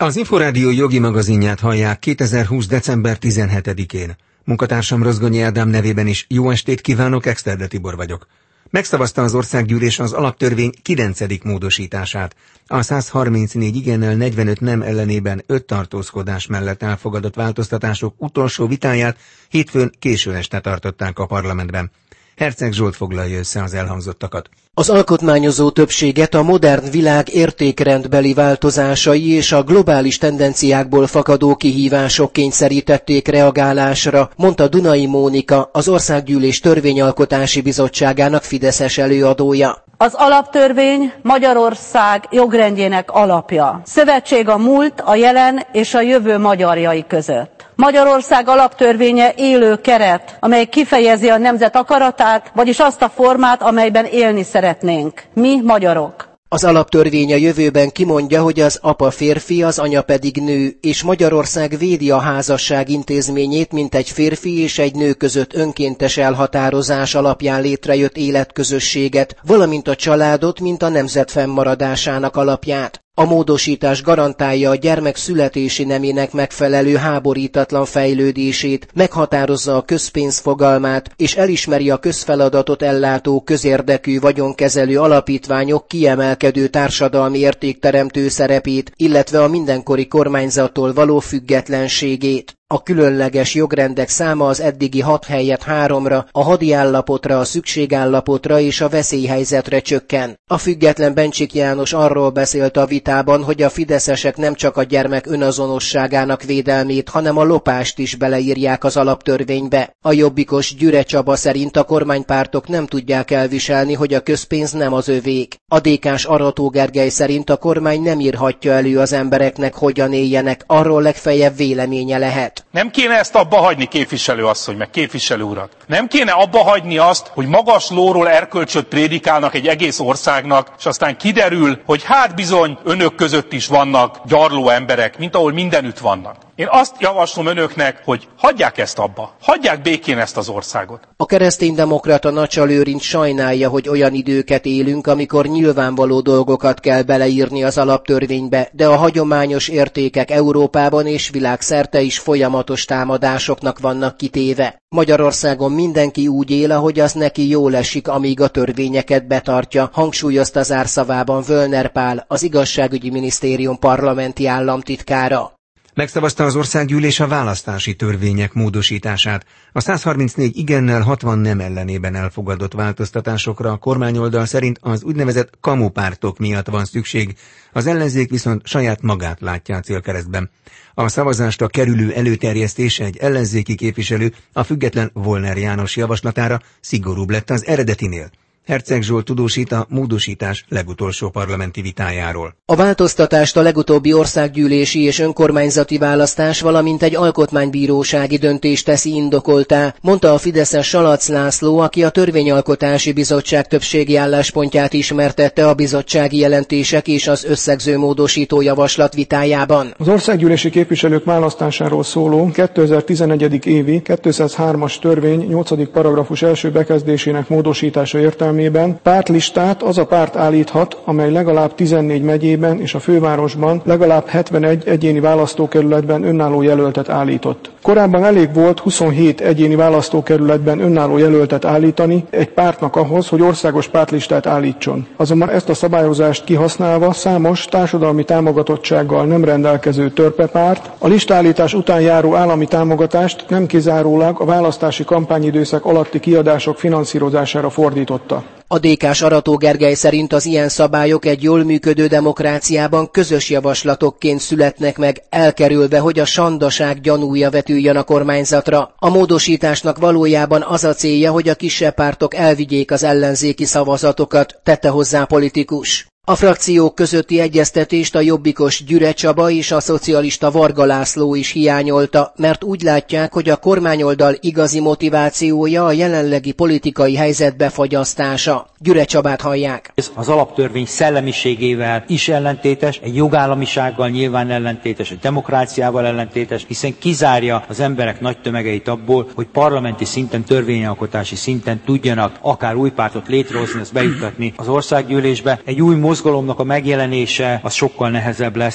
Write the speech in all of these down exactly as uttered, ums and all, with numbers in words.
Az Inforádió jogi magazinját hallják kétezer-húsz. december tizenhetedikén. Munkatársam Rozgonyi Ádám nevében is jó estét kívánok, Exterde Tibor vagyok. Megszavazta az országgyűlés az alaptörvény kilencedik módosítását. A száz harmincnégy igennel, negyvenöt nem ellenében öt tartózkodás mellett elfogadott változtatások utolsó vitáját hétfőn késő este tartották a parlamentben. Herceg Zsolt foglalja össze az elhangzottakat. Az alkotmányozó többséget a modern világ értékrendbeli változásai és a globális tendenciákból fakadó kihívások kényszerítették reagálásra, mondta Dunai Mónika, az Országgyűlés Törvényalkotási Bizottságának fideszes előadója. Az alaptörvény Magyarország jogrendjének alapja. Szövetség a múlt, a jelen és a jövő magyarjai között. Magyarország alaptörvénye élő keret, amely kifejezi a nemzet akaratát, vagyis azt a formát, amelyben élni szeretnénk. Mi magyarok. Az alaptörvény a jövőben kimondja, hogy az apa férfi, az anya pedig nő, és Magyarország védi a házasság intézményét, mint egy férfi és egy nő között önkéntes elhatározás alapján létrejött életközösséget, valamint a családot, mint a nemzet fennmaradásának alapját. A módosítás garantálja a gyermek születési nemének megfelelő háborítatlan fejlődését, meghatározza a közpénz fogalmát, és elismeri a közfeladatot ellátó közérdekű vagyonkezelő alapítványok kiemelkedő társadalmi értékteremtő szerepét, illetve a mindenkori kormányzattól való függetlenségét. A különleges jogrendek száma az eddigi hat helyett háromra, a hadi állapotra, a szükségállapotra és a veszélyhelyzetre csökken. A független Bencsik János arról beszélt a vitában, hogy a fideszesek nem csak a gyermek önazonosságának védelmét, hanem a lopást is beleírják az alaptörvénybe. A jobbikos Gyüre Csaba szerint a kormánypártok nem tudják elviselni, hogy a közpénz nem az övék. A dé ká-s Arató Gergely szerint a kormány nem írhatja elő az embereknek, hogyan éljenek, arról legfeljebb véleménye lehet. Nem kéne ezt abba hagyni, képviselő asszony, meg képviselő urak. Nem kéne abba hagyni azt, hogy magas lóról erkölcsöt prédikálnak egy egész országnak, és aztán kiderül, hogy hát bizony önök között is vannak gyarló emberek, mint ahol mindenütt vannak. Én azt javaslom önöknek, hogy hagyják ezt abba, hagyják békén ezt az országot. A kereszténydemokrata Nacsa Lőrinc sajnálja, hogy olyan időket élünk, amikor nyilvánvaló dolgokat kell beleírni az alaptörvénybe, de a hagyományos értékek Európában és világszerte is folyamatos támadásoknak vannak kitéve. Magyarországon mindenki úgy él, ahogy az neki jól esik, amíg a törvényeket betartja, hangsúlyozta zárszavában Völner Pál, az Igazságügyi Minisztérium parlamenti államtitkára. Megszavazta az országgyűlés a választási törvények módosítását. A száz harmincnégy igennel, hatvan nem ellenében elfogadott változtatásokra a kormányoldal szerint az úgynevezett kamupártok miatt van szükség, az ellenzék viszont saját magát látja a célkeresztben. A szavazást a kerülő előterjesztés egy ellenzéki képviselő, a független Volner János javaslatára szigorúbb lett az eredetinél. Herceg Zsolt tudósít a módosítás legutolsó parlamenti vitájáról. A változtatást a legutóbbi országgyűlési és önkormányzati választás, valamint egy alkotmánybírósági döntés teszi indokoltá, mondta a fideszes Salac László, aki a Törvényalkotási Bizottság többségi álláspontját ismertette a bizottsági jelentések és az összegző módosító javaslat vitájában. Az országgyűlési képviselők választásáról szóló kétezer-tizenegy. évi kétszázhármas törvény nyolcadik paragrafus első bekezdésének módosítása értelmében pártlistát az a párt állíthat, amely legalább tizennégy megyében és a fővárosban legalább hetvenegy egyéni választókerületben önálló jelöltet állított. Korábban elég volt huszonhét egyéni választókerületben önálló jelöltet állítani egy pártnak ahhoz, hogy országos pártlistát állítson. Azonban ezt a szabályozást kihasználva számos társadalmi támogatottsággal nem rendelkező törpepárt a listállítás után járó állami támogatást nem kizárólag a választási kampányidőszak alatti kiadások finanszírozására fordította. A dé ká-s Arató Gergely szerint az ilyen szabályok egy jól működő demokráciában közös javaslatokként születnek meg, elkerülve, hogy a sandaság gyanúja vetüljön a kormányzatra. A módosításnak valójában az a célja, hogy a kisebb pártok elvigyék az ellenzéki szavazatokat, tette hozzá politikus. A frakciók közötti egyeztetést a jobbikos Gyüre Csaba és a szocialista Varga László is hiányolta, mert úgy látják, hogy a kormányoldal igazi motivációja a jelenlegi politikai helyzet befagyasztása. Gyüre Csabát hallják. Ez az alaptörvény szellemiségével is ellentétes, egy jogállamisággal nyilván ellentétes, egy demokráciával ellentétes, hiszen kizárja az emberek nagy tömegeit abból, hogy parlamenti szinten, törvényalkotási szinten tudjanak akár új pártot létrehozni, ezt bejuttatni az országgyűlésbe. Egy új mozgalomnak a megjelenése az sokkal nehezebb lesz.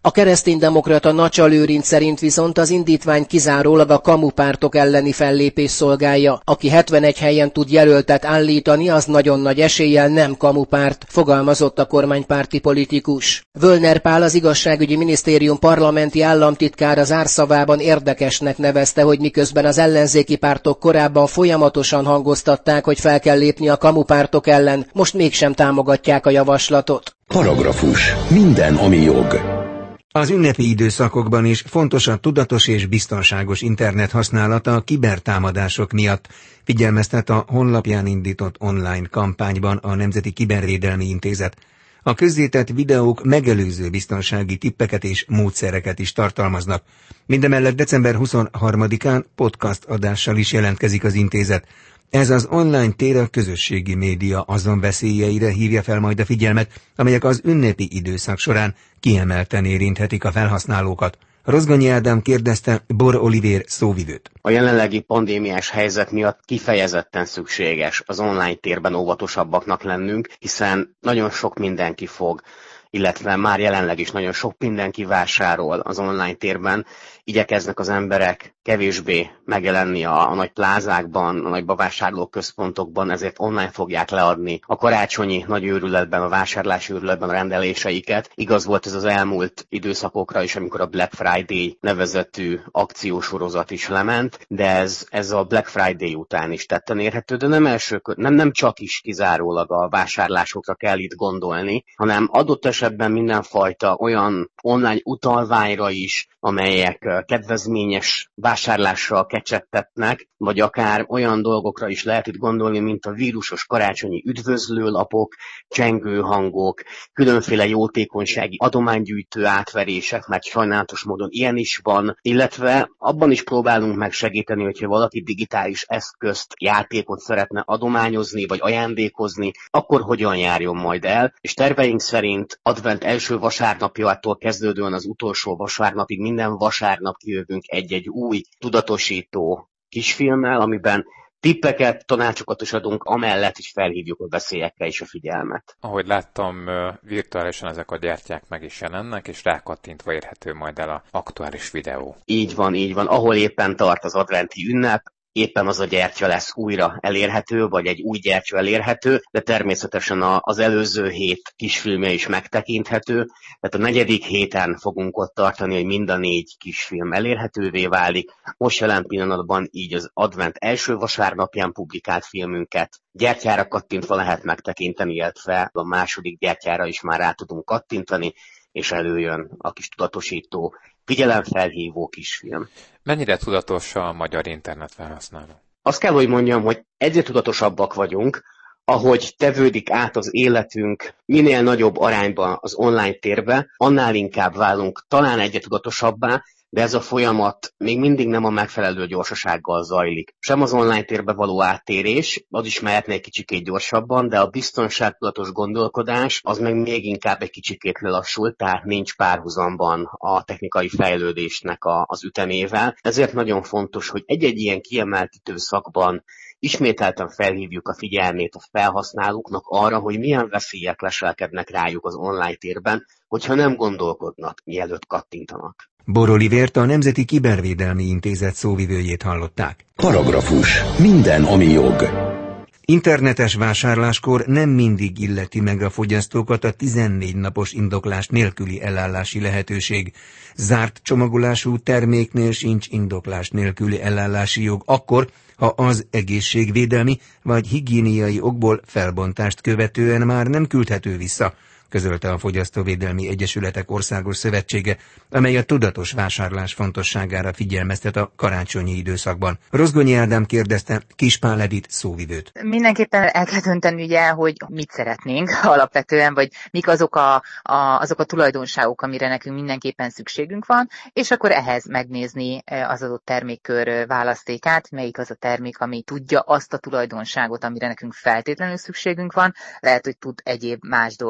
A kereszténydemokrata Nacsa Lőrinc szerint viszont az indítvány kizárólag a kamupártok elleni fellépés szolgálja. Aki hetvenegy helyen tud jelöltet állítani, az nagyon nagy eséllyel nem kamupárt, fogalmazott a kormánypárti politikus. Völner Pál, az igazságügyi minisztérium parlamenti államtitkára zárszavában érdekesnek nevezte, hogy miközben az ellenzéki pártok korábban folyamatosan hangoztatták, hogy fel kell lépni a kamupártok ellen, most mégsem támogatják a javaslatot. Paragrafus. Minden, ami jog. Az ünnepi időszakokban is fontos a tudatos és biztonságos internet használata a kibertámadások miatt, figyelmeztet a honlapján indított online kampányban a Nemzeti Kibervédelmi Intézet. A közzétett videók megelőző biztonsági tippeket és módszereket is tartalmaznak. Mindemellett december huszonharmadikán podcast adással is jelentkezik az intézet. Ez az online tér a közösségi média azon veszélyeire hívja fel majd a figyelmet, amelyek az ünnepi időszak során kiemelten érinthetik a felhasználókat. Rozgonyi Ádám kérdezte Bor Olivér szóvivőt. A jelenlegi pandémiás helyzet miatt kifejezetten szükséges az online térben óvatosabbaknak lennünk, hiszen nagyon sok mindenki fog, illetve már jelenleg is nagyon sok mindenki vásárol az online térben. Igyekeznek az emberek kevésbé megjelenni a, a nagy plázákban, a nagy bevásárlóközpontokban, ezért online fogják leadni a karácsonyi nagy őrületben, a vásárlási őrületben a rendeléseiket. Igaz volt ez az elmúlt időszakokra is, amikor a Black Friday nevezetű akciósorozat is lement, de ez, ez a Black Friday után is tetten érhető, de nem, első, nem, nem csak is kizárólag a vásárlásokra kell itt gondolni, hanem adott esetben mindenfajta olyan online utalványra is, amelyek kedvezményes vásárlással kecsegtetnek, vagy akár olyan dolgokra is lehet itt gondolni, mint a vírusos karácsonyi üdvözlőlapok, csengő hangok, különféle jótékonysági adománygyűjtő átverések, mert sajnálatos módon ilyen is van, illetve abban is próbálunk meg segíteni, hogyha valaki digitális eszközt, játékot szeretne adományozni, vagy ajándékozni, akkor hogyan járjon majd el, és terveink szerint advent első vasárnapjától kezdődően az utolsó vasárnapig minden vasárnap kijövünk egy-egy új tudatosító kisfilmmel, amiben tippeket, tanácsokat is adunk, amellett is felhívjuk a veszélyekre is a figyelmet. Ahogy láttam, virtuálisan ezek a gyertyák meg is jelennek, és rákattintva érhető majd el az aktuális videó. Így van, így van. Ahol éppen tart az adventi ünnep, éppen az a gyertya lesz újra elérhető, vagy egy új gyertya elérhető, de természetesen az előző hét kisfilmje is megtekinthető. Tehát a negyedik héten fogunk ott tartani, hogy mind a négy kisfilm elérhetővé válik. Most jelen pillanatban így az advent első vasárnapján publikált filmünket gyertyára kattintva lehet megtekinteni, illetve a második gyertyára is már rá tudunk kattintani, és előjön a kis tudatosító, figyelemfelhívó kisfilm. Mennyire tudatos a magyar internet felhasználó? Azt kell, hogy mondjam, hogy egyre tudatosabbak vagyunk, ahogy tevődik át az életünk minél nagyobb arányban az online térbe, annál inkább válunk talán egyre tudatosabbá, de ez a folyamat még mindig nem a megfelelő gyorsasággal zajlik. Sem az online térbe való áttérés, az is mehetne egy kicsikét gyorsabban, de a biztonságtudatos gondolkodás az meg még inkább egy kicsikét lelassult, tehát nincs párhuzamban a technikai fejlődésnek a, az ütemével. Ezért nagyon fontos, hogy egy-egy ilyen kiemelt időszakban ismételten felhívjuk a figyelmét a felhasználóknak arra, hogy milyen veszélyek leselkednek rájuk az online térben, hogyha nem gondolkodnak, mielőtt kattintanak. Bor Olivért, a Nemzeti Kibervédelmi Intézet szóvivőjét hallották. Paragrafus. Minden, ami jog. Internetes vásárláskor nem mindig illeti meg a fogyasztókat a tizennégy napos indoklás nélküli elállási lehetőség. Zárt csomagolású terméknél sincs indoklás nélküli elállási jog akkor, ha az egészségvédelmi vagy higiéniai okból felbontást követően már nem küldhető vissza, közölte a Fogyasztóvédelmi Egyesületek Országos Szövetsége, amely a tudatos vásárlás fontosságára figyelmeztet a karácsonyi időszakban. Rozgonyi Ádám kérdezte Kispál Edit szóvivőt. Mindenképpen el kell dönteni ugye, hogy mit szeretnénk alapvetően, vagy mik azok a, a, azok a tulajdonságok, amire nekünk mindenképpen szükségünk van, és akkor ehhez megnézni az adott termékkör választékát, melyik az a termék, ami tudja azt a tulajdonságot, amire nekünk feltétlenül szükségünk van, lehet, hogy tud egyéb más dolgokat is,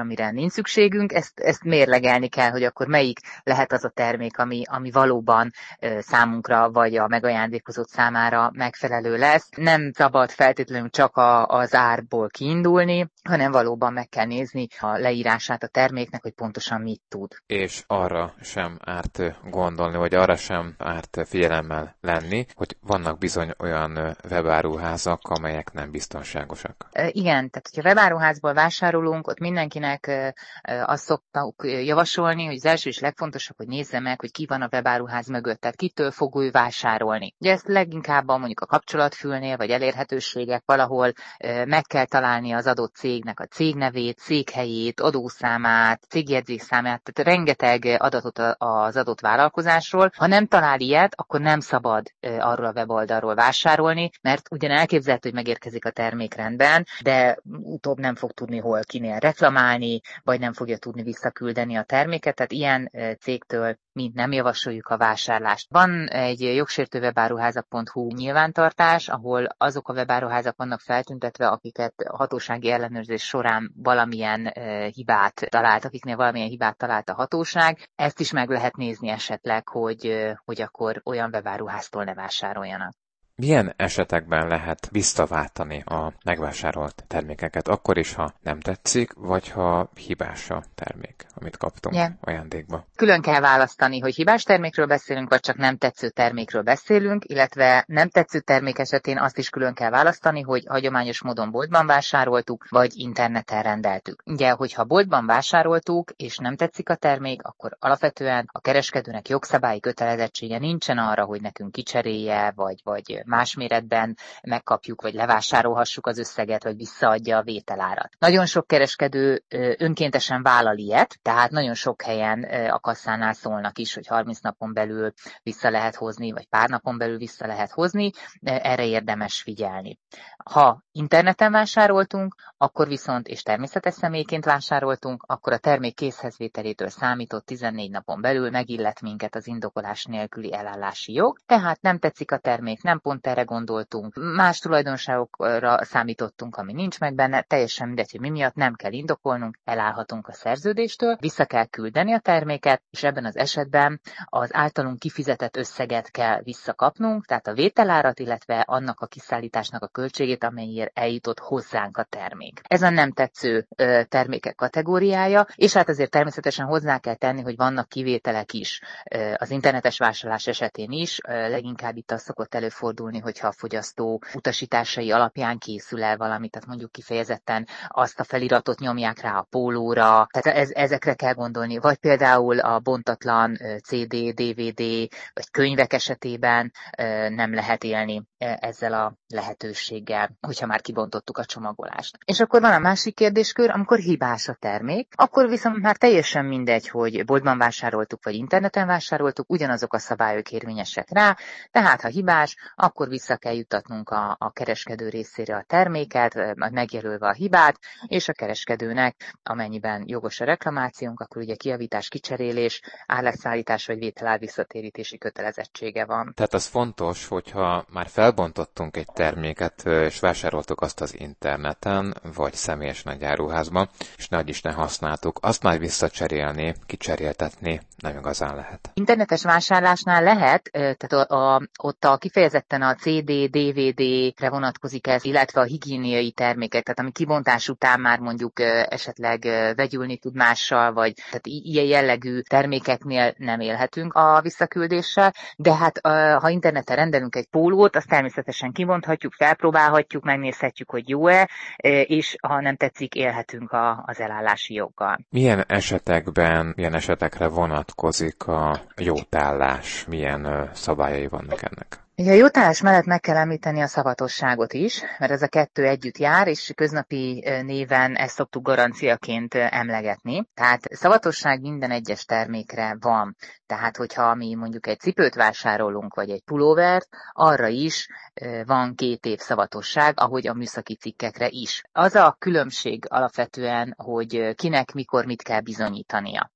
amire nincs szükségünk, ezt, ezt mérlegelni kell, hogy akkor melyik lehet az a termék, ami, ami valóban számunkra vagy a megajándékozott számára megfelelő lesz. Nem szabad feltétlenül csak a, az árból kiindulni, hanem valóban meg kell nézni a leírását a terméknek, hogy pontosan mit tud. És arra sem árt gondolni, vagy arra sem árt figyelemmel lenni, hogy vannak bizony olyan webáruházak, amelyek nem biztonságosak. Igen, tehát hogyha webáruházból vásárolunk, ott mindenkinek azt szoktak javasolni, hogy az első és legfontosabb, hogy nézze meg, hogy ki van a webáruház mögött, tehát kitől fog ő vásárolni. Ugye ezt leginkább a, mondjuk a kapcsolatfülnél, vagy elérhetőségek valahol meg kell találni az adott cégnek a cégnevét, székhelyét, adószámát, cégjegyzékszámát, tehát rengeteg adatot az adott vállalkozásról. Ha nem talál ilyet, akkor nem szabad arról a weboldalról vásárolni, mert ugyan elképzelhető, hogy megérkezik a termék rendben, de utóbb nem fog tudni hol kinél reklamálni, vagy nem fogja tudni visszaküldeni a terméket, tehát ilyen cégtől mi nem javasoljuk a vásárlást. Van egy jogsértő webáruházak pont hu nyilvántartás, ahol azok a webáruházak vannak feltüntetve, akiket a hatósági ellenőrzés során valamilyen hibát talált, akiknél valamilyen hibát talált a hatóság. Ezt is meg lehet nézni esetleg, hogy, hogy akkor olyan webáruháztól ne vásároljanak. Milyen esetekben lehet visszaváltani a megvásárolt termékeket? Akkor is, ha nem tetszik, vagy ha hibás a termék, amit kaptunk yeah. ajándékba? Külön kell választani, hogy hibás termékről beszélünk, vagy csak nem tetsző termékről beszélünk, illetve nem tetsző termék esetén azt is külön kell választani, hogy hagyományos módon boltban vásároltuk, vagy interneten rendeltük. Ugye, hogyha boltban vásároltuk, és nem tetszik a termék, akkor alapvetően a kereskedőnek jogszabályi kötelezettsége nincsen arra, hogy nekünk kicserélje, vagy, vagy más méretben megkapjuk, vagy levásárolhassuk az összeget, vagy visszaadja a vételárat. Nagyon sok kereskedő önkéntesen vállal ilyet, tehát nagyon sok helyen a kasszánál szólnak is, hogy harminc napon belül vissza lehet hozni, vagy pár napon belül vissza lehet hozni, erre érdemes figyelni. Ha interneten vásároltunk, akkor viszont, és természetes személyként vásároltunk, akkor a termék készhezvételétől számított tizennégy napon belül megillet minket az indokolás nélküli elállási jog, tehát nem tetszik a termék, nem pont erre gondoltunk, más tulajdonságokra számítottunk, ami nincs meg benne, teljesen mindegy, hogy mi miatt nem kell indokolnunk, elállhatunk a szerződéstől, vissza kell küldeni a terméket, és ebben az esetben az általunk kifizetett összeget kell visszakapnunk, tehát a vételárat, illetve annak a kiszállításnak a költségét, amelyért eljutott hozzánk a termék. Ez a nem tetsző ö, termékek kategóriája, és hát azért természetesen hozzá kell tenni, hogy vannak kivételek is ö, az internetes vásárlás esetén is, ö, leginkább itt az szokott előfordulni, hogyha a fogyasztó utasításai alapján készül el valamit, tehát mondjuk kifejezetten azt a feliratot nyomják rá a pólóra, tehát ez, ezekre kell gondolni, vagy például a bontatlan cé dé, dé vé dé, vagy könyvek esetében nem lehet élni ezzel a lehetőséggel, hogyha már kibontottuk a csomagolást. És akkor van a másik kérdéskör, amikor hibás a termék, akkor viszont már teljesen mindegy, hogy boltban vásároltuk, vagy interneten vásároltuk, ugyanazok a szabályok érvényesek rá, tehát ha hibás, akkor vissza kell juttatnunk a, a kereskedő részére a terméket, megjelölve a hibát, és a kereskedőnek, amennyiben jogos a reklamációnk, akkor ugye kijavítás, kicserélés, árleszállítás vagy vételár visszatérítési kötelezettsége van. Tehát az fontos, hogyha már felbontottunk egy terméket, és vásároltuk azt az interneten, vagy személyes nagyáruházban, és nagy is ne használtuk, azt már visszacserélni, kicseréltetni nem igazán lehet. Internetes vásárlásnál lehet, tehát a, a, ott a kifejezetten a cé dé, dé vé dé-re vonatkozik ez, illetve a higiéniai termékek, tehát ami kibontás után már mondjuk esetleg vegyülni tud mással, vagy tehát ilyen jellegű termékeknél nem élhetünk a visszaküldéssel, de hát ha interneten rendelünk egy pólót, azt természetesen kibonthatjuk, felpróbálhatjuk, megnézhetjük, hogy jó-e, és ha nem tetszik, élhetünk a, az elállási joggal. Milyen esetekben, milyen esetekre vonatkozik a jótállás, milyen szabályai vannak ennek? Ugye a jótállás mellett meg kell említeni a szavatosságot is, mert ez a kettő együtt jár, és köznapi néven ezt szoktuk garanciaként emlegetni. Tehát szavatosság minden egyes termékre van. Tehát, hogyha mi mondjuk egy cipőt vásárolunk, vagy egy pulóvert, arra is van két év szavatosság, ahogy a műszaki cikkekre is. Az a különbség alapvetően, hogy kinek mikor mit kell bizonyítania.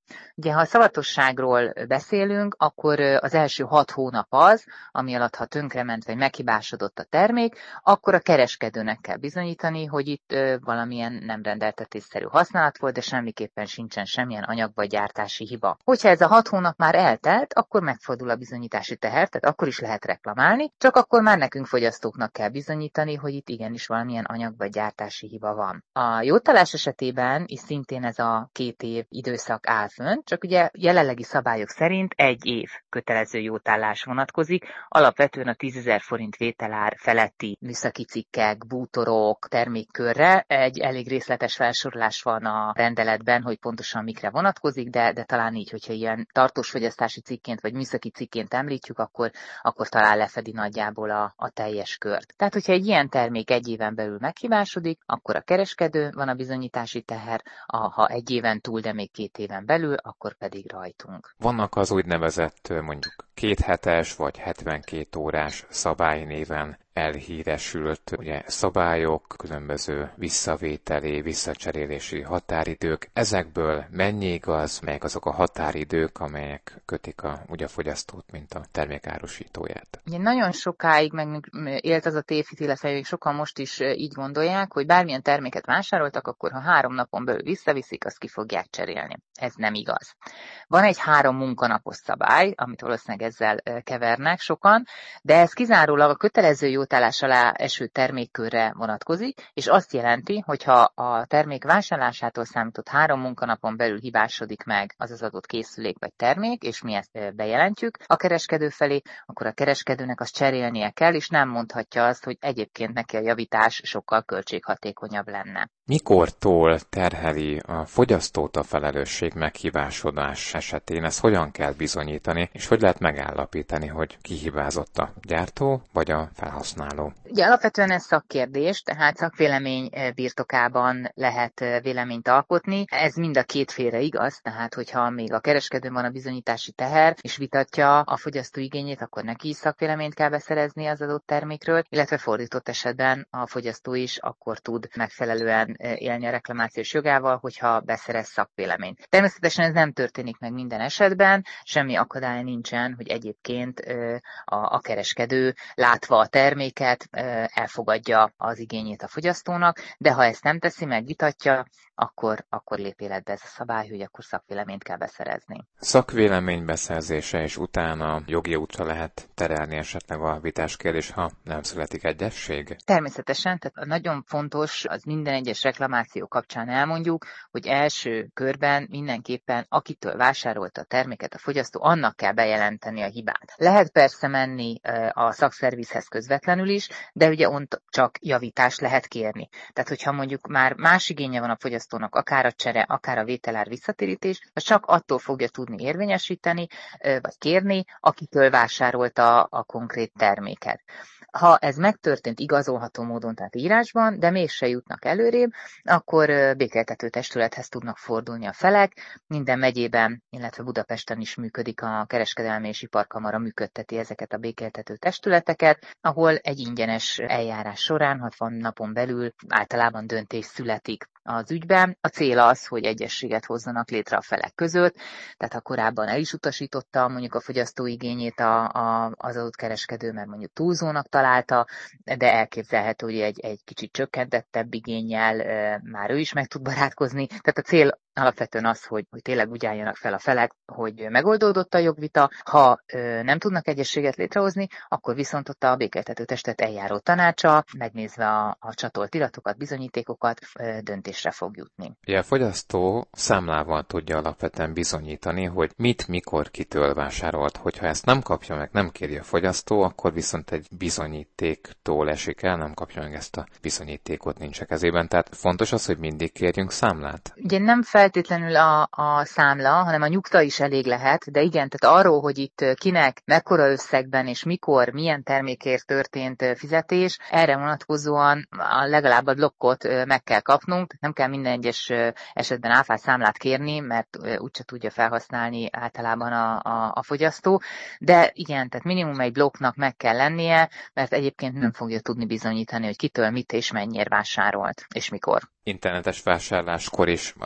Ugye, ha a szavatosságról beszélünk, akkor az első hat hónap az, ami alatt, ha tönkrement vagy meghibásodott a termék, akkor a kereskedőnek kell bizonyítani, hogy itt valamilyen nem rendeltetésszerű használat volt, de semmiképpen sincsen semmilyen anyag vagy gyártási hiba. Hogyha ez a hat hónap már eltelt, akkor megfordul a bizonyítási teher, tehát akkor is lehet reklamálni, csak akkor már nekünk fogyasztóknak kell bizonyítani, hogy itt igenis valamilyen anyag vagy gyártási hiba van. A jótállás esetében is szintén ez a két év időszak áll fönn, csak ugye jelenlegi szabályok szerint egy év kötelező jótállás vonatkozik, alapvetően a tízezer forint vételár feletti műszaki cikkek, bútorok, termékkörre. Egy elég részletes felsorolás van a rendeletben, hogy pontosan mikre vonatkozik, de, de talán így, hogyha ilyen tartós fogyasztási cikként vagy műszaki cikként említjük, akkor, akkor talán lefedi nagyjából a, a teljes kört. Tehát, hogyha egy ilyen termék egy éven belül meghibásodik, akkor a kereskedő van a bizonyítási teher, a, ha egy éven túl, de még két éven belül, akkor pedig rajtunk. Vannak az úgynevezett mondjuk kéthetes vagy hetvenkét órás szabálynéven elhíresült ugye, szabályok, különböző visszavételi, visszacserélési határidők. Ezekből mennyi igaz, melyek azok a határidők, amelyek kötik a, ugye, a fogyasztót, mint a termékárusítóját? Ugye nagyon sokáig meg élt az a tévhit, illetve még sokan most is így gondolják, hogy bármilyen terméket vásároltak, akkor ha három napon belül visszaviszik, azt ki fogják cserélni. Ez nem igaz. Van egy három munkanapos szabály, amit valószínűleg ezzel kevernek sokan, de ez kizárólag a kötelező jótállás alá eső termékkörre vonatkozik, és azt jelenti, hogy ha a termék vásárlásától számított három munkanapon belül hibásodik meg az az adott készülék vagy termék, és mi ezt bejelentjük a kereskedő felé, akkor a kereskedőnek azt cserélnie kell, és nem mondhatja azt, hogy egyébként neki a javítás sokkal költséghatékonyabb lenne. Mikortól terheli a fogyasztót a felelősség meghibásodás esetén? Ezt hogyan kell bizonyítani, és hogy lehet megállapítani, hogy ki hibázott, a gyártó vagy a felhasználó? Ugye alapvetően ez szakkérdés, tehát szakvélemény birtokában lehet véleményt alkotni. Ez mind a két félre igaz, tehát hogyha még a kereskedőn van a bizonyítási teher, és vitatja a fogyasztó igényét, akkor neki is szakvéleményt kell beszerezni az adott termékről, illetve fordított esetben a fogyasztó is akkor tud megfelelően élni a reklamációs jogával, hogyha beszerez szakvéleményt. Természetesen ez nem történik meg minden esetben, semmi akadály nincsen, hogy egyébként a, a kereskedő látva a terméket elfogadja az igényét a fogyasztónak, de ha ezt nem teszi, megvitatja, akkor, akkor lép életbe ez a szabály, hogy akkor szakvéleményt kell beszerezni. Szakvélemény beszerzése és utána jogi útra lehet terelni esetleg a vitás kérdés, ha nem születik egyesség? Természetesen, tehát nagyon fontos, az minden egyes reklamáció kapcsán elmondjuk, hogy első körben mindenképpen akitől vásárolta a terméket a fogyasztó, annak kell bejelenteni a hibát. Lehet persze menni a szakszervizhez közvetlenül is, de ugye ont csak javítást lehet kérni. Tehát, hogyha mondjuk már más igénye van a fogyasztónak, akár a csere, akár a vételár visszatérítés, az csak attól fogja tudni érvényesíteni, vagy kérni, akitől vásárolta a konkrét terméket. Ha ez megtörtént igazolható módon, tehát írásban, de mégse jutnak előrébb, akkor békéltető testülethez tudnak fordulni a felek. Minden megyében, illetve Budapesten is működik a Kereskedelmi és Iparkamara, működteti ezeket a békéltető testületeket, ahol egy ingyenes eljárás során hatvan napon belül általában döntés születik az ügyben. A cél az, hogy egyességet hozzanak létre a felek között, tehát ha korábban el is utasította mondjuk a fogyasztó igényét a, a, az adott kereskedő, mert mondjuk túlzónak találta, de elképzelhető, hogy egy, egy kicsit csökkentettebb igénnyel e, már ő is meg tud barátkozni. Tehát a cél alapvetően az, hogy, hogy tényleg úgy álljanak fel a felek, hogy megoldódott a jogvita. Ha ö, nem tudnak egyességet létrehozni, akkor viszont ott a békéltető testet eljáró tanácsa, megnézve a, a csatolt iratokat, bizonyítékokat, ö, döntésre fog jutni. Ja, a fogyasztó számlával tudja alapvetően bizonyítani, hogy mit, mikor, kitől vásárolt. Hogyha ezt nem kapja meg, nem kéri a fogyasztó, akkor viszont egy bizonyítéktól esik el, nem kapja meg ezt a bizonyítékot, nincs a kezében. Tehát fontos az, hogy mindig kérjünk számlát. Ugye nem feltétlenül a, a számla, hanem a nyugta is elég lehet, de igen, tehát arról, hogy itt kinek, mekkora összegben és mikor, milyen termékért történt fizetés, erre vonatkozóan legalább a blokkot meg kell kapnunk, nem kell minden egyes esetben áfás számlát kérni, mert úgyse tudja felhasználni általában a, a, a fogyasztó, de igen, tehát minimum egy blokknak meg kell lennie, mert egyébként nem fogja tudni bizonyítani, hogy kitől mit és mennyire vásárolt, és mikor. Internetes vásárláskor is azért nem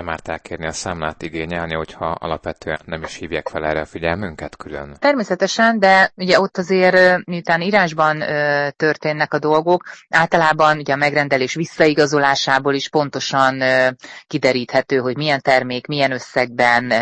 nem árt elkérni a számlát igényelni, hogyha alapvetően nem is hívják fel erre a figyelmünket külön? Természetesen, de ugye ott azért miután írásban történnek a dolgok, általában ugye a megrendelés visszaigazolásából is pontosan kideríthető, hogy milyen termék, milyen összegben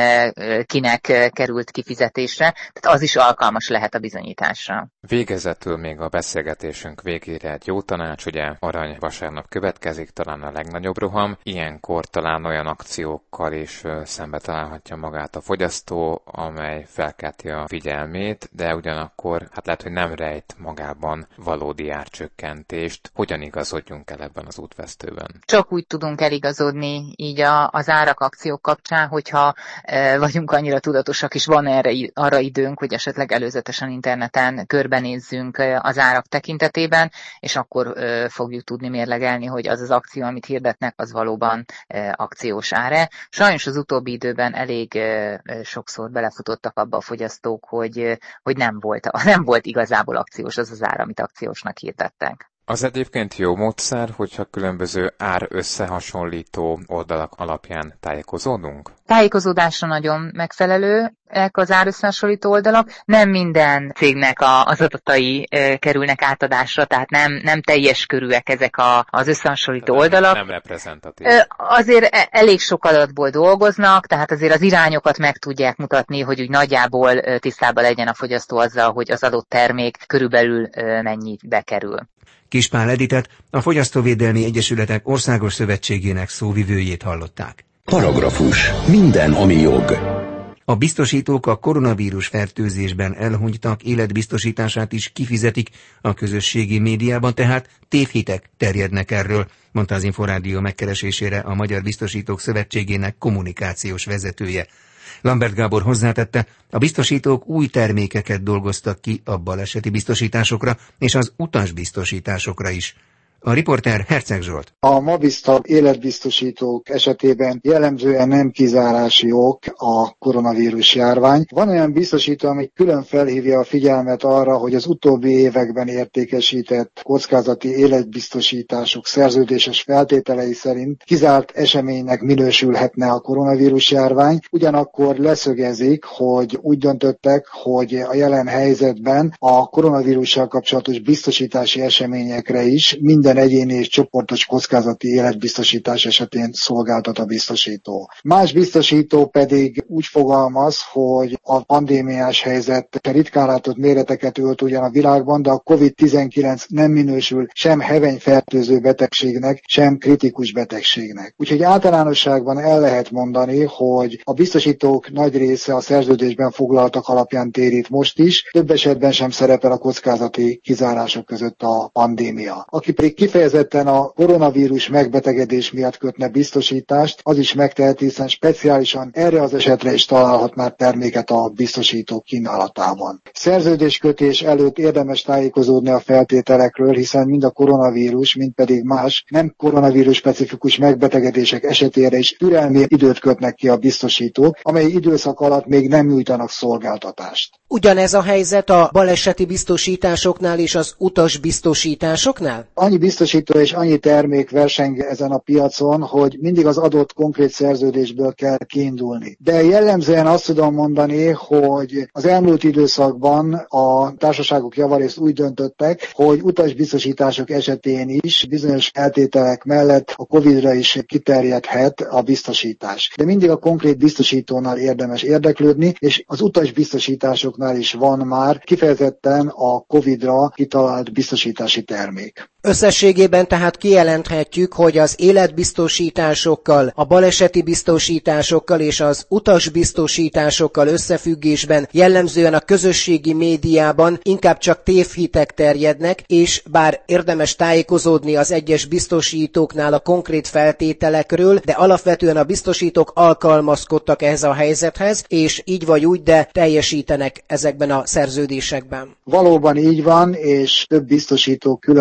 kinek került kifizetésre, tehát az is alkalmas lehet a bizonyításra. Végezetül még a beszélgetésünk végére egy jó tanács, ugye arany vasárnap következik, talán a legnagyobb roham. Ilyenkor talán olyan akciókkal is szembe találhatja magát a fogyasztó, amely felkelti a figyelmét, de ugyanakkor hát lehet, hogy nem rejt magában valódi árcsökkentést. Hogyan igazodjunk el ebben az útvesztőben? Csak úgy tudunk eligazodni így a, az árak akciók kapcsán, hogyha e, vagyunk annyira tudatosak, és van erre, arra időnk, hogy esetleg előzetesen interneten körbenézzünk az árak tekintetében, és akkor e, fogjuk tudni mérlegelni, hogy az az akció, amit hirdetnek, az valóban e, akciós ára. Sajnos az utóbbi időben elég e, sokszor belefutottak abba a fogyasztók, hogy, hogy nem volt, nem volt igazából akciós az az ár, amit akciósnak hirdettek. Az egyébként jó módszer, hogyha különböző ár összehasonlító oldalak alapján tájékozódunk? Tájékozódásra nagyon megfelelő az árösszehasonlító oldalak. Nem minden cégnek a, az adatai e, kerülnek átadásra, tehát nem, nem teljes körűek ezek a, az összehasonlító tehát oldalak. Nem reprezentatív. E, azért elég sok adatból dolgoznak, tehát azért az irányokat meg tudják mutatni, hogy úgy nagyjából tisztában legyen a fogyasztó azzal, hogy az adott termék körülbelül e, mennyibe kerül. Kispál Editet, a Fogyasztóvédelmi Egyesületek Országos Szövetségének szóvivőjét hallották. Paragrafus. Minden, ami jog. A biztosítók a koronavírus fertőzésben elhunytak életbiztosítását is kifizetik a közösségi médiában, tehát tévhitek terjednek erről, mondta az Inforádió megkeresésére a Magyar Biztosítók Szövetségének kommunikációs vezetője. Lambert Gábor hozzátette, a biztosítók új termékeket dolgoztak ki a baleseti biztosításokra és az utasbiztosításokra is. A riporter Herceg Zsolt. A Mabista életbiztosítók esetében jellemzően nem kizárási ok a koronavírus járvány. Van olyan biztosító, ami külön felhívja a figyelmet arra, hogy az utóbbi években értékesített kockázati életbiztosítások szerződéses feltételei szerint kizárt eseménynek minősülhetne a koronavírus járvány. Ugyanakkor leszögezik, hogy úgy döntöttek, hogy a jelen helyzetben a koronavírussal kapcsolatos biztosítási eseményekre is minden egyéni és csoportos kockázati életbiztosítás esetén szolgáltat a biztosító. Más biztosító pedig úgy fogalmaz, hogy a pandémiás helyzet ritkán látott méreteket ölt ugyan a világban, de a kovid tizenkilenc nem minősül sem hevenyfertőző betegségnek, sem kritikus betegségnek. Úgyhogy általánosságban el lehet mondani, hogy a biztosítók nagy része a szerződésben foglaltak alapján térít most is, több esetben sem szerepel a kockázati kizárások között a pandémia. Aki pedig kifejezetten a koronavírus megbetegedés miatt kötne biztosítást, az is megteheti, hiszen speciálisan erre az esetre is találhat már terméket a biztosítók kínálatában. Szerződéskötés előtt érdemes tájékozódni a feltételekről, hiszen mind a koronavírus, mind pedig más nem koronavírus specifikus megbetegedések esetére is türelmi időt kötnek ki a biztosítók, amely időszak alatt még nem nyújtanak szolgáltatást. Ugyanez a helyzet a baleseti biztosításoknál és az utasbiztosításoknál? Annyi biztosító és annyi termék verseng ezen a piacon, hogy mindig az adott konkrét szerződésből kell kiindulni. De jellemzően azt tudom mondani, hogy az elmúlt időszakban a társaságok javarészt úgy döntöttek, hogy utasbiztosítások esetén is bizonyos feltételek mellett a Covidra is kiterjedhet a biztosítás. De mindig a konkrét biztosítónál érdemes érdeklődni, és az utasbiztosításoknál is van már kifejezetten a Covidra kitalált biztosítási termék. Összességében tehát kijelenthetjük, hogy az életbiztosításokkal, a baleseti biztosításokkal és az utasbiztosításokkal összefüggésben jellemzően a közösségi médiában inkább csak tévhitek terjednek, és bár érdemes tájékozódni az egyes biztosítóknál a konkrét feltételekről, de alapvetően a biztosítók alkalmazkodtak ehhez a helyzethez, és így vagy úgy, de teljesítenek ezekben a szerződésekben. Valóban így van, és több biztosító külön kitér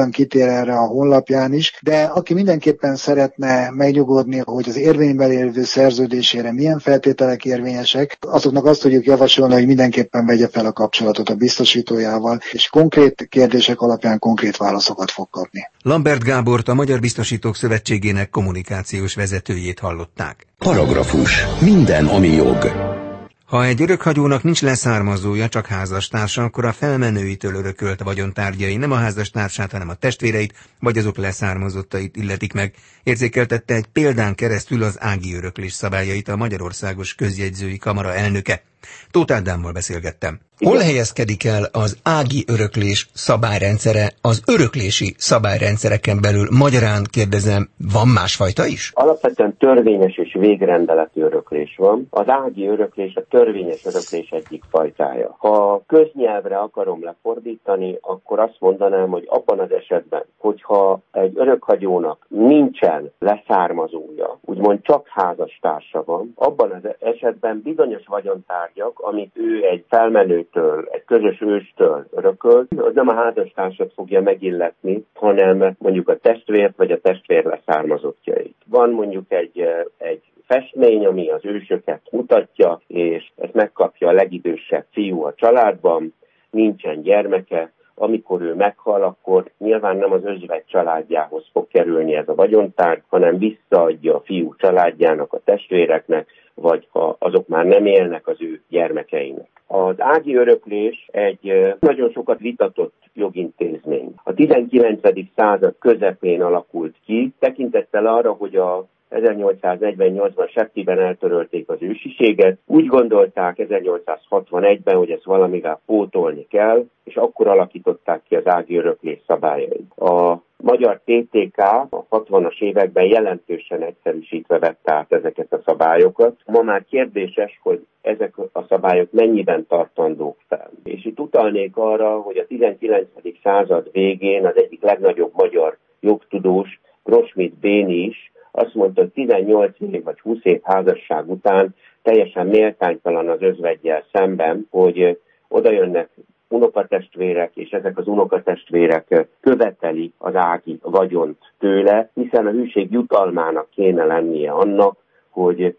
kitér erre a honlapján is, de aki mindenképpen szeretne megnyugodni, hogy az érvényben lévő szerződésére milyen feltételek érvényesek, azoknak azt tudjuk javasolni, hogy mindenképpen vegye fel a kapcsolatot a biztosítójával, és konkrét kérdések alapján konkrét válaszokat fog kapni. Lambert Gábort, a Magyar Biztosítók Szövetségének kommunikációs vezetőjét hallották. Paragrafus. Minden, ami jog. Ha egy örökhagyónak nincs leszármazója, csak házastársa, akkor a felmenőitől örökölt vagyontárgyai nem a házastársát, hanem a testvéreit, vagy azok leszármazottait illetik meg. Érzékeltette egy példán keresztül az ági öröklés szabályait a Magyarországos Közjegyzői Kamara elnöke. Tóth Ádámmal beszélgettem. Hol helyezkedik el az ági öröklés szabályrendszere az öröklési szabályrendszereken belül? Magyarán kérdezem, van másfajta is? Alapvetően törvényes és végrendeletű öröklés van. Az ági öröklés a törvényes öröklés egyik fajtája. Ha köznyelvre akarom lefordítani, akkor azt mondanám, hogy abban az esetben, hogyha egy örökhagyónak nincsen leszármazója, úgymond csak házastársa van, abban az esetben bizonyos vagyontárgyak, amit ő egy felmenőtől, egy közös őstől örökölt, az nem a házastársat fogja megilletni, hanem mondjuk a testvért vagy a testvér leszármazottjait. Van mondjuk egy, egy festmény, ami az ősöket mutatja, és ezt megkapja a legidősebb fiú a családban, nincsen gyermeke. Amikor ő meghal, akkor nyilván nem az özvegy családjához fog kerülni ez a vagyontárgy, hanem visszaadja a fiú családjának, a testvéreknek, vagy ha azok már nem élnek, az ő gyermekeinek. Az ági öröklés egy nagyon sokat vitatott jogintézmény. A tizenkilencedik század közepén alakult ki, tekintettel arra, hogy a ezernyolcszáznegyvennyolcban septiben eltörölték az ősiséget, úgy gondolták ezernyolcszázhatvanegyben, hogy ezt valamivel pótolni kell, és akkor alakították ki az ági öröklés szabályait. A magyar té té ká a hatvanas években jelentősen egyszerűsítve vette át ezeket a szabályokat. Ma már kérdéses, hogy ezek a szabályok mennyiben tartandók fel. És itt utalnék arra, hogy a tizenkilencedik század végén az egyik legnagyobb magyar jogtudós, Grossmith Béni is azt mondta, hogy tizennyolc év vagy húsz év házasság után teljesen méltánytalan az özveggyel szemben, hogy oda jönnek unokatestvérek, és ezek az unokatestvérek követelik az ági vagyont tőle, hiszen a hűség jutalmának kéne lennie annak, hogy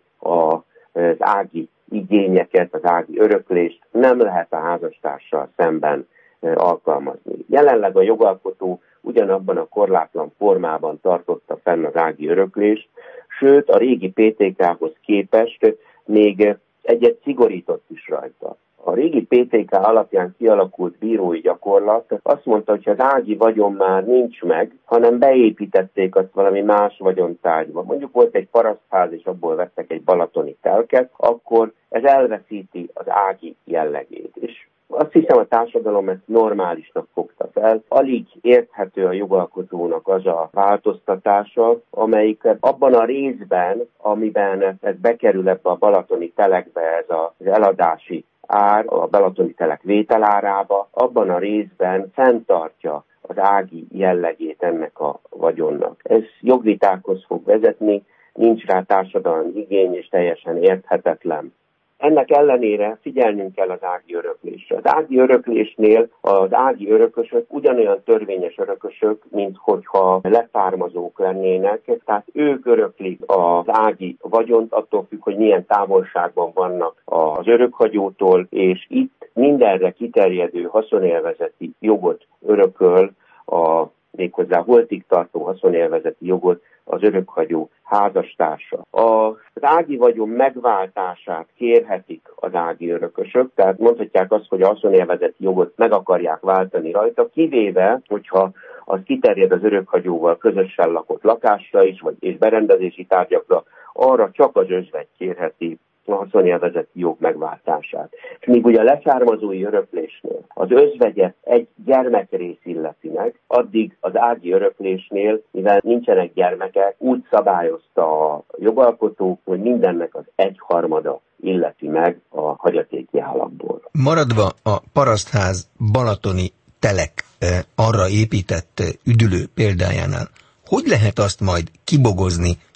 az ági igényeket, az ági öröklést nem lehet a házastársal szemben alkalmazni. Jelenleg a jogalkotó ugyanabban a korlátlan formában tartotta fenn az ági öröklést, sőt a régi pé té ká-hoz képest még egyet szigorított is rajta. A régi pé té ká alapján kialakult bírói gyakorlat azt mondta, hogy ha az ági vagyon már nincs meg, hanem beépítették azt valami más vagyontárgyba. Mondjuk volt egy parasztház, és abból vettek egy balatoni telket, akkor ez elveszíti az ági jellegét. És azt hiszem, a társadalom ezt normálisnak fogta fel. Alig érthető a jogalkotónak az a változtatása, amelyiket abban a részben, amiben ez bekerül ebbe a balatoni telekbe, ez az eladási ár, a balatoni telek vételárába, abban a részben fenntartja az ági jellegét ennek a vagyonnak. Ez jogvitákhoz fog vezetni, nincs rá társadalmi igény, és teljesen érthetetlen. Ennek ellenére figyelnünk kell az ági öröklésre. Az ági öröklésnél az ági örökösök ugyanolyan törvényes örökösök, mint hogyha leszármazók lennének, tehát ők öröklik az ági vagyont, attól függ, hogy milyen távolságban vannak az örökhagyótól, és itt mindenre kiterjedő haszonélvezeti jogot örököl, a méghozzá holtig tartó haszonélvezeti jogot az örökhagyó házastársa. Az ági vagyon megváltását kérhetik az ági örökösök, tehát mondhatják azt, hogy a haszonélvezeti jogot meg akarják váltani rajta, kivéve, hogyha az kiterjed az örökhagyóval közösen lakott lakásra is, vagy és berendezési tárgyakra, arra csak az özvegy kérheti a haszonélvezeti jog megváltását. És míg ugye a leszármazói öröklésnél az özvegyet egy gyermekrész illeti meg, addig az ági öröklésnél, mivel nincsenek gyermekek, úgy szabályozta a jogalkotó, hogy mindennek az egyharmada illeti meg a hagyatéki állapból. Maradva a parasztház balatoni telek arra épített üdülő példájánál, hogy lehet azt majd kibogozni,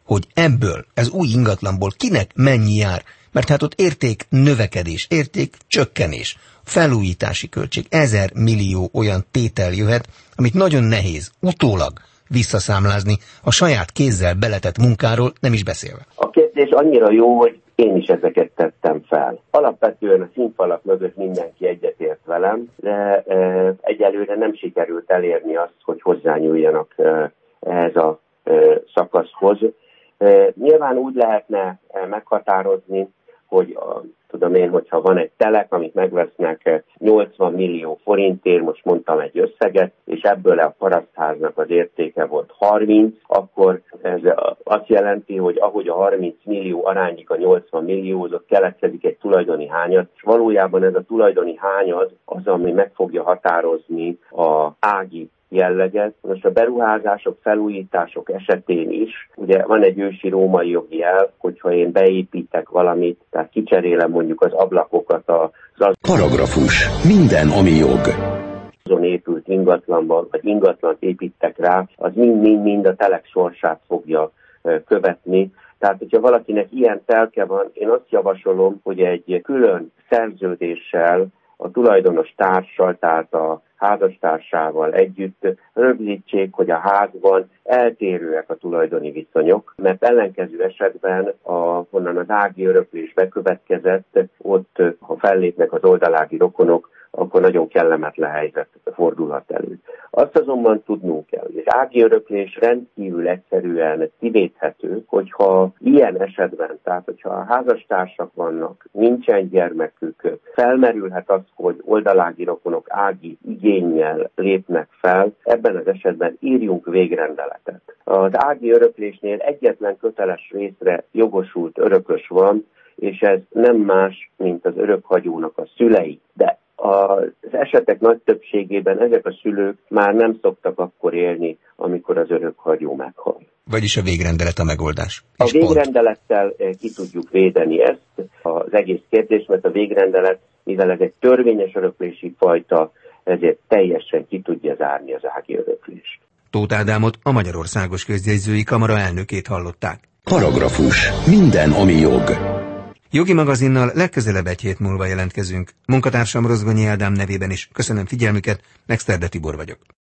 hogy ebből, ez új ingatlanból kinek mennyi jár, mert hát ott érték növekedés, érték csökkenés, felújítási költség, ezer millió olyan tétel jöhet, amit nagyon nehéz utólag visszaszámlázni, a saját kézzel beletett munkáról nem is beszélve. A kérdés annyira jó, hogy én is ezeket tettem fel. Alapvetően a színfalak mögött mindenki egyetért velem, de e, egyelőre nem sikerült elérni azt, hogy hozzányúljanak e, ehhez a e, szakaszhoz. E, nyilván úgy lehetne e, meghatározni, hogy a, tudom én, hogyha van egy telek, amit megvesznek nyolcvan millió forintért, most mondtam egy összeget, és ebből a parasztháznak az értéke volt harminc, akkor ez azt jelenti, hogy ahogy a harminc millió arányik a nyolcvan millióhoz, ott keletkezik egy tulajdoni hányad, és valójában ez a tulajdoni hányad az, ami meg fogja határozni a ági jelleget. Most a beruházások, felújítások esetén is, ugye van egy ősi római jogi elv, hogyha én beépítek valamit, tehát kicserélem mondjuk az ablakokat az az... Paragrafus. Minden, ami jog. Azon épült ingatlanban, vagy ingatlant építek rá, az mind-mind-mind a telek sorsát fogja követni. Tehát, hogyha valakinek ilyen telke van, én azt javasolom, hogy egy külön szerződéssel a tulajdonos társal, tehát a házastársával együtt rögzítsék, hogy a házban eltérőek a tulajdoni viszonyok, mert ellenkező esetben, ahonnan az ági öröklés bekövetkezett, ott, ha fellépnek az oldalági rokonok, akkor nagyon kellemetlen helyzet fordulhat elő. Azt azonban tudnunk kell, hogy az ági öröklés rendkívül egyszerűen kivéthető, hogyha ilyen esetben, tehát hogyha a házastársak vannak, nincsen gyermekük, felmerülhet az, hogy oldalági rokonok ági igénnyel lépnek fel, ebben az esetben írjunk végrendeletet. Az ági öröklésnél egyetlen köteles részre jogosult örökös van, és ez nem más, mint az örökhagyónak a szülei. De az esetek nagy többségében ezek a szülők már nem szoktak akkor élni, amikor az örökhagyó meghal. Vagyis a végrendelet a megoldás. A végrendelettel ki tudjuk védeni ezt, az egész kérdést, mert a végrendelet, mivel ez egy törvényes öröklési fajta, ezért teljesen ki tudja zárni az ági öröklést. Tóth Ádámot, a Magyarországos Közjegyzői Kamara elnökét hallották. Paragrafus. Minden, ami jog. Jogi magazinnal legközelebb egy hét múlva jelentkezünk. Munkatársam Rozgonyi Ádám nevében is köszönöm figyelmüket, Exterde Tibor vagyok.